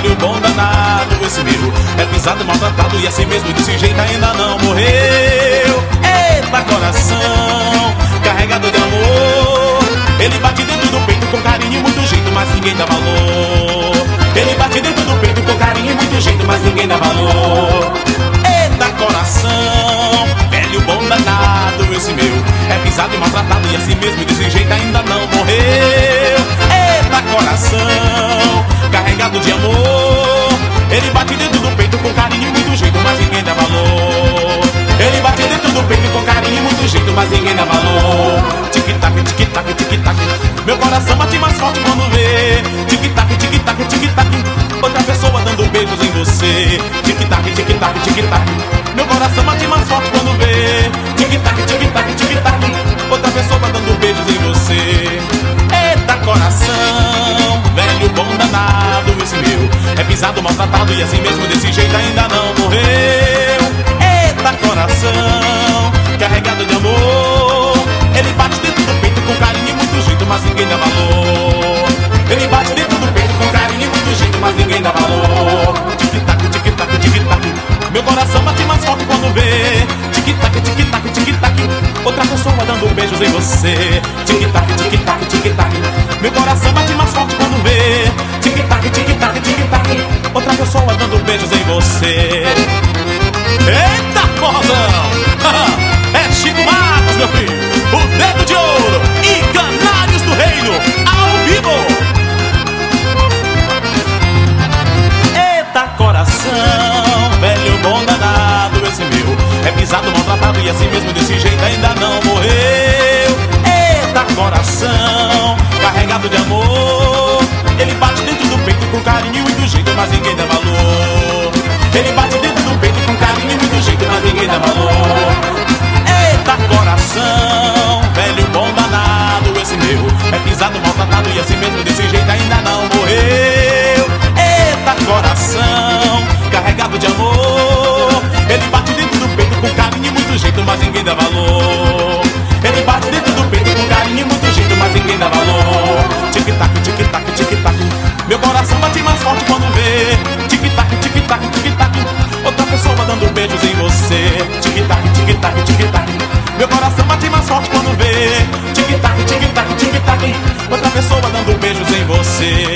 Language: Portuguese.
velho bom danado. Esse meu é pisado, maltratado e assim mesmo desse jeito ainda não morreu. Eita coração, carregado de amor. Ele bate dentro do peito com carinho e muito jeito, mas ninguém dá valor. Ele bate dentro do peito com carinho e muito jeito, mas ninguém dá valor. Eita coração, velho bom danado. Esse meu é pisado e maltratado e assim mesmo desse jeito ainda não morreu. Eita coração, carregado de amor. Ele bate dentro do peito com carinho e muito jeito, mas ninguém dá valor. Ele bate dentro do peito com carinho e muito jeito, mas ninguém dá valor. Tic-tac, tic-tac, tic-tac. Meu coração bate mais forte quando vê. Tic-tac, tic-tac, tic-tac. Outra pessoa dando beijos em você. Tic-tac, tic-tac, tic-tac. Meu coração bate mais forte quando vê. Tic-tac, tic-tac, tic-tac. Outra pessoa dando beijos em você. Eita coração, velho bom danado. Esse meu é pisado, maltratado e assim mesmo desse jeito ainda não morreu. Eita coração, carregado de amor. Ele bate dentro do peito com carinho e muito jeito, mas ninguém dá valor. Ele bate dentro do peito com carinho e muito jeito, mas ninguém dá valor. Tic-tac, tic-tac, tic-tac. Meu coração bate mais forte quando vê. Tic-tac, tic-tac, tic-tac. Outra pessoa dando beijos em você. Tic-tac, tic-tac, tic-tac. Meu coração bate mais forte quando vê. Tic-tac, tic-tac, tic-tac. Outra pessoa dando beijos em você. Eita porrazão! É Chico Marcos, meu filho. O Dedo de Ouro e Canários do Reino ao vivo. Eita coração, velho bom danado. Esse meu é pisado, maltratado e assim mesmo desse jeito ainda não morreu. Eita coração, carregado de amor. Ele bate dentro do peito com carinho e do jeito, mas ninguém dá valor. Ele bate dentro do peito com carinho e muito jeito, mas ninguém dá valor. Eita coração, velho bom danado. Esse meu é pisado, maltratado e assim mesmo desse jeito ainda não morreu. Eita coração, carregado de amor. Ele bate dentro do peito com carinho e muito jeito, mas ninguém dá valor. Ele bate dentro do peito com carinho e muito jeito, mas ninguém dá valor. Tic-tac, tic-tac, tic-tac. Meu coração bate mais forte quando vê. Tic-tac, tic-tac, tic-tac. Outra pessoa dando beijos em você. Tic-tac, tic-tac, tic-tac. Meu coração bate mais forte quando vê. Tic-tac, tic-tac, tic-tac. Outra pessoa dando beijos em você.